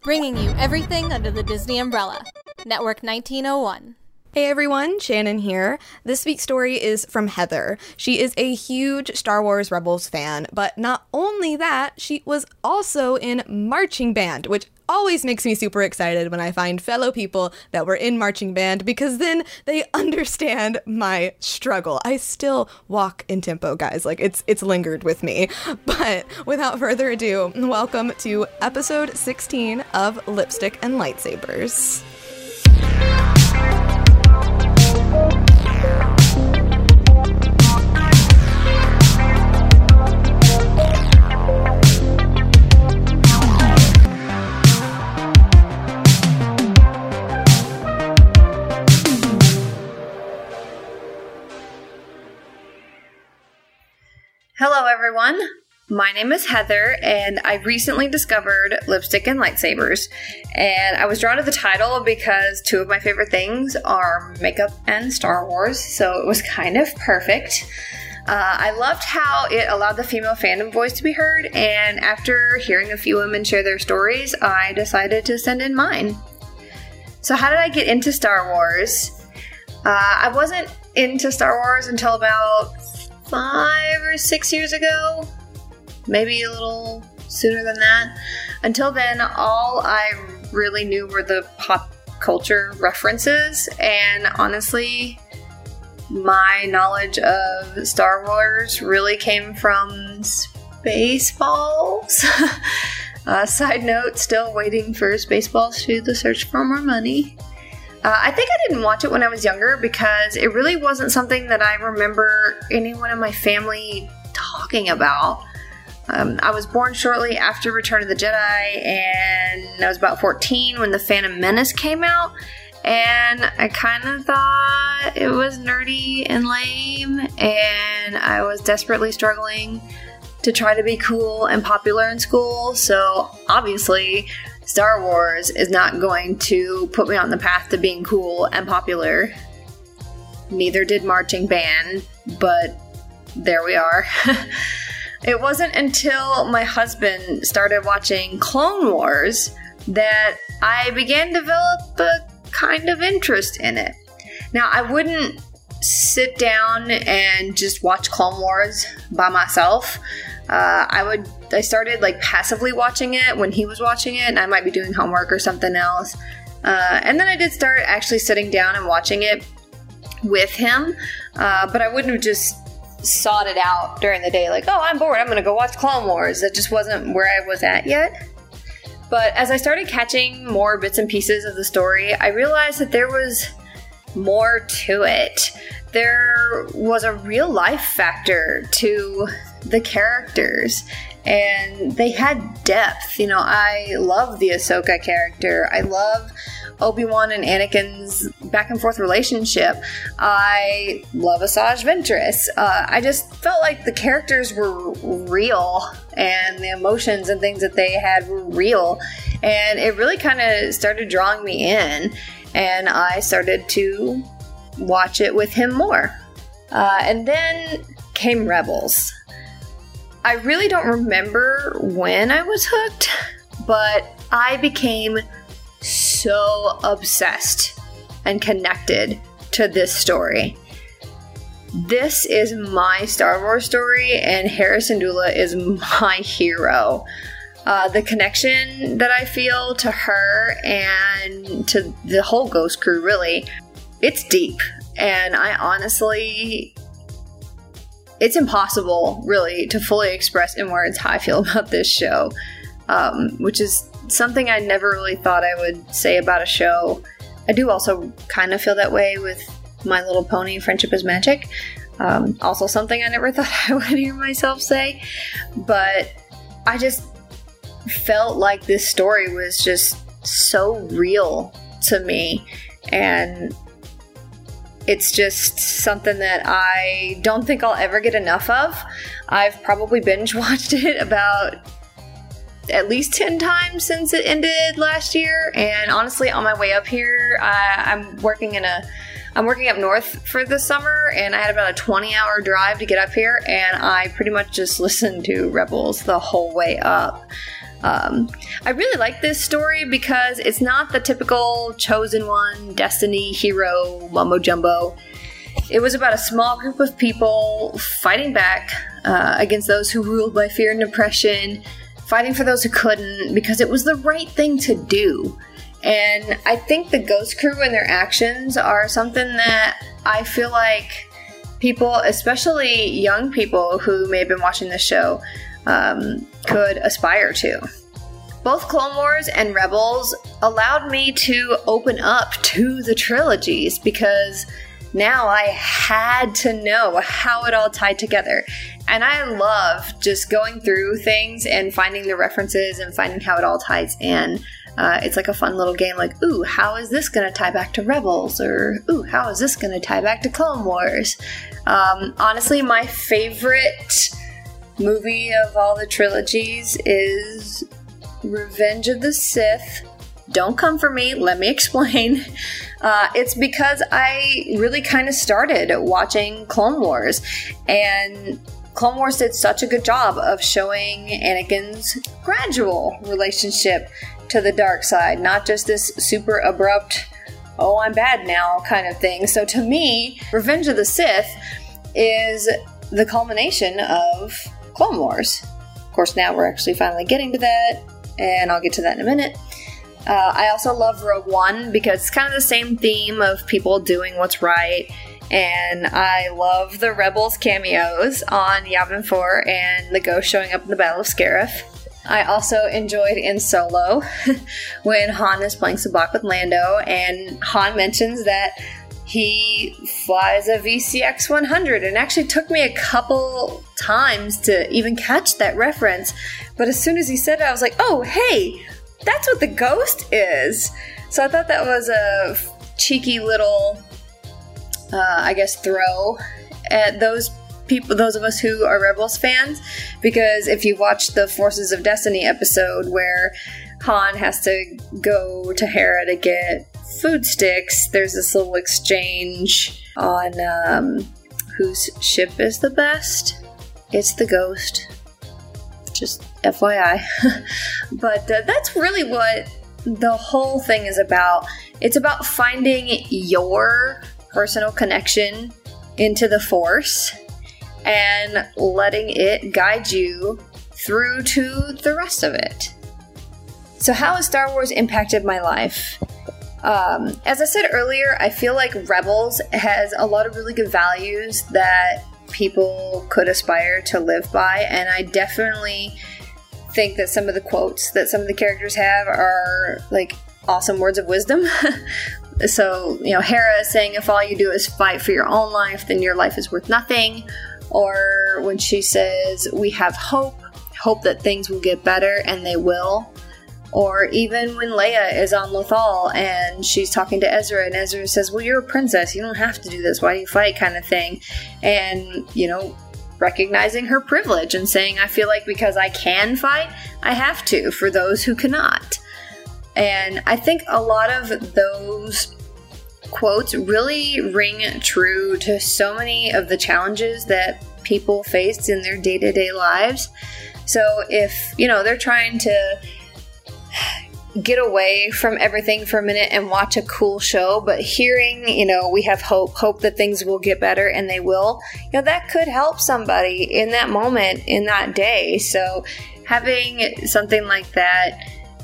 bringing you everything under the Disney umbrella. Network 1901. Hey everyone, Shannon here. This week's story is from Heather. She is a huge Star Wars Rebels fan, but not only that, she was also in marching band, which always makes me super excited when I find fellow people that were in marching band, because then they understand my struggle. I still walk in tempo, guys. Like, it's lingered with me. But without further ado, welcome to episode 16 of Lipstick and Lightsabers. Hello everyone, my name is Heather and I recently discovered Lipstick and Lightsabers, and I was drawn to the title because two of my favorite things are makeup and Star Wars, so it was kind of perfect. I loved how it allowed the female fandom voice to be heard, and after hearing a few women share their stories, I decided to send in mine. So how did I get into Star Wars? I wasn't into Star Wars until about 5 or 6 years ago, maybe a little sooner than that. Until then, all I really knew were the pop culture references, and honestly, my knowledge of Star Wars really came from Spaceballs. Side note, still waiting for Spaceballs 2, The Search for More Money. I think I didn't watch it when I was younger because it really wasn't something that I remember anyone in my family talking about. I was born shortly after Return of the Jedi, and I was about 14 when The Phantom Menace came out, and I kind of thought it was nerdy and lame, and I was desperately struggling to try to be cool and popular in school, so obviously Star Wars is not going to put me on the path to being cool and popular. Neither did marching band, but there we are. It wasn't until my husband started watching Clone Wars that I began to develop a kind of interest in it. Now, I wouldn't sit down and just watch Clone Wars by myself. I started like passively watching it when he was watching it, and I might be doing homework or something else. And then I did start actually sitting down and watching it with him, but I wouldn't have just sought it out during the day like, oh, I'm bored, I'm going to go watch Clone Wars. That just wasn't where I was at yet. But as I started catching more bits and pieces of the story, I realized that there was more to it. There was a real life factor to the characters, and they had depth. You know, I love the Ahsoka character. I love Obi-Wan and Anakin's back and forth relationship. I love Asajj Ventress. I just felt like the characters were real, and the emotions and things that they had were real, and it really kind of started drawing me in, and I started to watch it with him more. And then came Rebels. I really don't remember when I was hooked, but I became so obsessed and connected to this story. This is my Star Wars story, and Hera Syndulla is my hero. The connection that I feel to her and to the whole Ghost crew, really, it's deep. And I honestly, it's impossible, really, to fully express in words how I feel about this show, which is something I never really thought I would say about a show. I do also kind of feel that way with My Little Pony, Friendship is Magic. Also something I never thought I would hear myself say. But I just felt like this story was just so real to me. And it's just something that I don't think I'll ever get enough of. I've probably binge watched it about at least 10 times since it ended last year, and honestly, on my way up here, I'm working up north for the summer, and I had about a 20-hour drive to get up here, and I pretty much just listened to Rebels the whole way up. I really like this story because it's not the typical chosen one, destiny, hero, mumbo jumbo. It was about a small group of people fighting back against those who ruled by fear and oppression, fighting for those who couldn't, because it was the right thing to do. And I think the Ghost Crew and their actions are something that I feel like people, especially young people who may have been watching this show, could aspire to. Both Clone Wars and Rebels allowed me to open up to the trilogies because now I had to know how it all tied together. And I love just going through things and finding the references and finding how it all ties in. It's like a fun little game like, ooh, how is this going to tie back to Rebels? Or, ooh, how is this going to tie back to Clone Wars? Honestly, my favorite movie of all the trilogies is Revenge of the Sith. Don't come for me, let me explain. It's because I really kind of started watching Clone Wars, and Clone Wars did such a good job of showing Anakin's gradual relationship to the dark side, not just this super abrupt, oh, I'm bad now kind of thing. So to me, Revenge of the Sith is the culmination of Clone Wars. Of course, now we're actually finally getting to that, and I'll get to that in a minute. I also love Rogue One because it's kind of the same theme of people doing what's right, and I love the Rebels cameos on Yavin 4 and the Ghost showing up in the Battle of Scarif. I also enjoyed in Solo when Han is playing Sabacc with Lando, and Han mentions that he flies a VCX 100, and actually took me a couple times to even catch that reference, but as soon as he said it, I was like, oh, hey, that's what the Ghost is. So I thought that was a cheeky little, throw at those people, those of us who are Rebels fans, because if you watch the Forces of Destiny episode where Han has to go to Hera to get food sticks, there's this little exchange on whose ship is the best. It's the Ghost. Just FYI. But that's really what the whole thing is about. It's about finding your personal connection into the Force and letting it guide you through to the rest of it. So how has Star Wars impacted my life? As I said earlier, I feel like Rebels has a lot of really good values that people could aspire to live by, and I definitely think that some of the quotes that some of the characters have are like awesome words of wisdom. So, Hera is saying if all you do is fight for your own life, then your life is worth nothing. Or when she says we have hope that things will get better, and they will. Or even when Leia is on Lothal and she's talking to Ezra, and Ezra says, well, you're a princess, you don't have to do this, why do you fight, kind of thing. And, recognizing her privilege and saying, I feel like because I can fight, I have to, for those who cannot. And I think a lot of those quotes really ring true to so many of the challenges that people face in their day-to-day lives. So if, they're trying to get away from everything for a minute and watch a cool show, but hearing, we have hope that things will get better, and they will, that could help somebody in that moment, in that day. So having something like that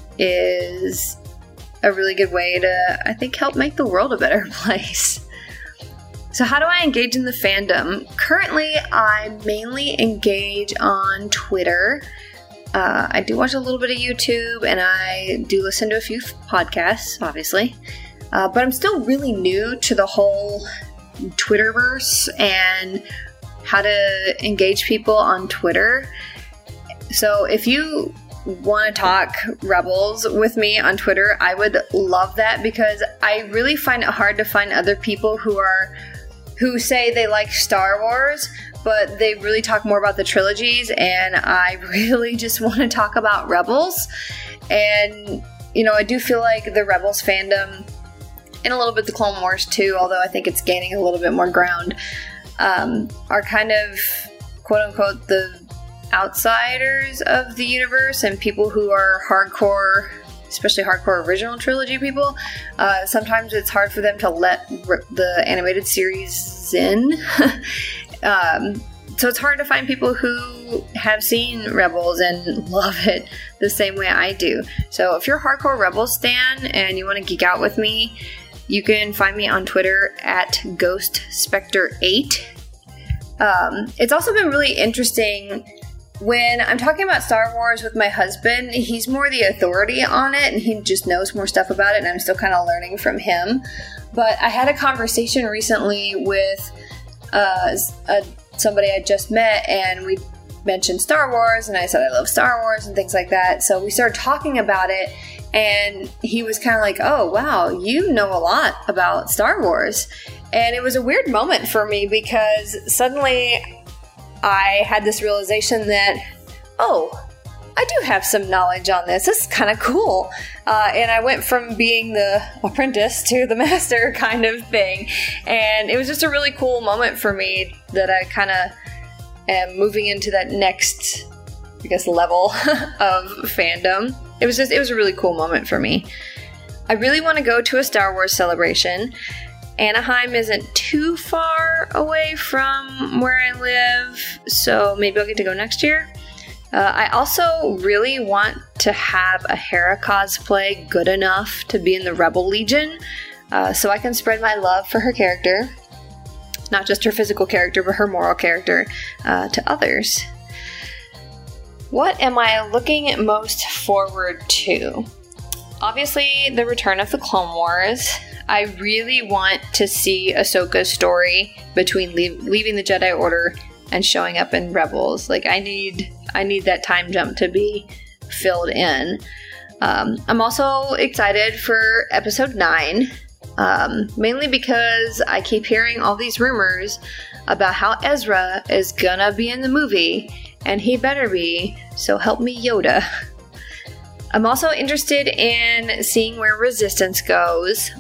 is a really good way to, I think, help make the world a better place. So how do I engage in the fandom? Currently, I mainly engage on Twitter. I do watch a little bit of YouTube, and I do listen to a few podcasts, obviously. But I'm still really new to the whole Twitterverse and how to engage people on Twitter. So if you want to talk Rebels with me on Twitter, I would love that, because I really find it hard to find other people who say they like Star Wars, but they really talk more about the trilogies, and I really just want to talk about Rebels. And, I do feel like the Rebels fandom, and a little bit the Clone Wars too, although I think it's gaining a little bit more ground, are kind of, quote-unquote, the outsiders of the universe and people who are hardcore, especially hardcore original trilogy people, sometimes it's hard for them to let the animated series in. So it's hard to find people who have seen Rebels and love it the same way I do. So if you're a hardcore Rebels stan and you want to geek out with me, you can find me on Twitter at GhostSpectre8. It's also been really interesting when I'm talking about Star Wars with my husband. He's more the authority on it and he just knows more stuff about it, and I'm still kind of learning from him. But I had a conversation recently with somebody I just met, and we mentioned Star Wars, and I said I love Star Wars and things like that. So we started talking about it, and he was kind of like, oh, wow, you know a lot about Star Wars. And it was a weird moment for me because suddenly I had this realization that, oh, I do have some knowledge on this. This is kind of cool. And I went from being the apprentice to the master kind of thing. And it was just a really cool moment for me that I kind of am moving into that next, I guess, level of fandom. It was a really cool moment for me. I really want to go to a Star Wars celebration. Anaheim isn't too far away from where I live, so maybe I'll get to go next year. I also really want to have a Hera cosplay good enough to be in the Rebel Legion, so I can spread my love for her character, not just her physical character, but her moral character, to others. What am I looking most forward to? Obviously, the return of the Clone Wars. I really want to see Ahsoka's story between leaving the Jedi Order and showing up in Rebels. Like, I need that time jump to be filled in. I'm also excited for episode 9, mainly because I keep hearing all these rumors about how Ezra is gonna be in the movie, and he better be, so help me Yoda. I'm also interested in seeing where Resistance goes.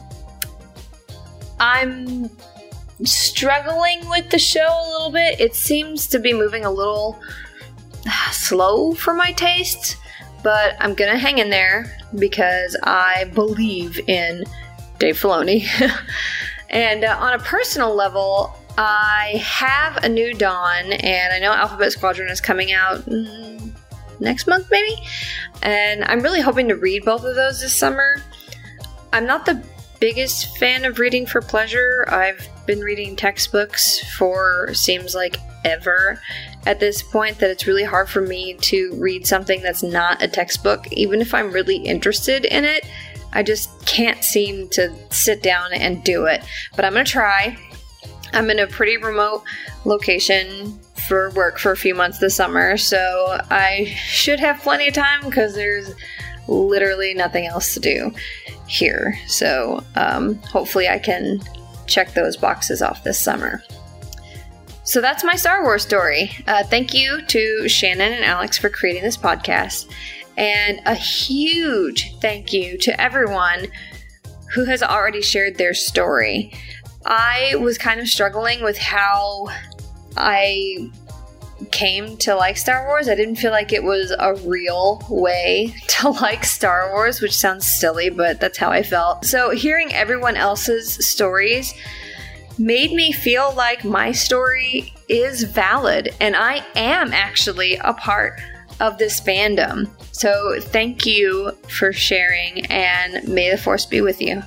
I'm struggling with the show a little bit. It seems to be moving a little slow for my tastes, but I'm gonna hang in there because I believe in Dave Filoni. And on a personal level, I have A New Dawn, and I know Alphabet Squadron is coming out next month, maybe? And I'm really hoping to read both of those this summer. I'm not the biggest fan of reading for pleasure. I've been reading textbooks for seems like ever at this point that it's really hard for me to read something that's not a textbook, even if I'm really interested in it. I just can't seem to sit down and do it. But I'm gonna try. I'm in a pretty remote location for work for a few months this summer, so I should have plenty of time because there's literally nothing else to do here. So hopefully I can check those boxes off this summer. So that's my Star Wars story. Thank you to Shannon and Alex for creating this podcast. And a huge thank you to everyone who has already shared their story. I was kind of struggling with how I came to like Star Wars. I didn't feel like it was a real way to like Star Wars, which sounds silly, but that's how I felt. So hearing everyone else's stories made me feel like my story is valid and I am actually a part of this fandom. So thank you for sharing, and may the Force be with you.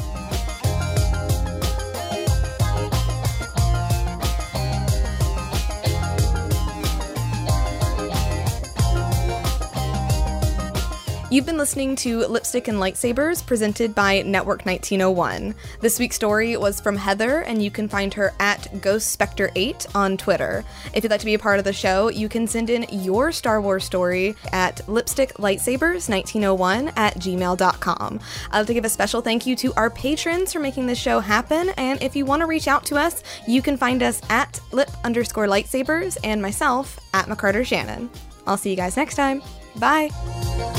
You've been listening to Lipstick and Lightsabers, presented by Network 1901. This week's story was from Heather, and you can find her at GhostSpectre8 on Twitter. If you'd like to be a part of the show, you can send in your Star Wars story at lipsticklightsabers1901@gmail.com. I'd like to give a special thank you to our patrons for making this show happen, and if you want to reach out to us, you can find us at lip_lightsabers and myself at McCarter Shannon. I'll see you guys next time. Bye!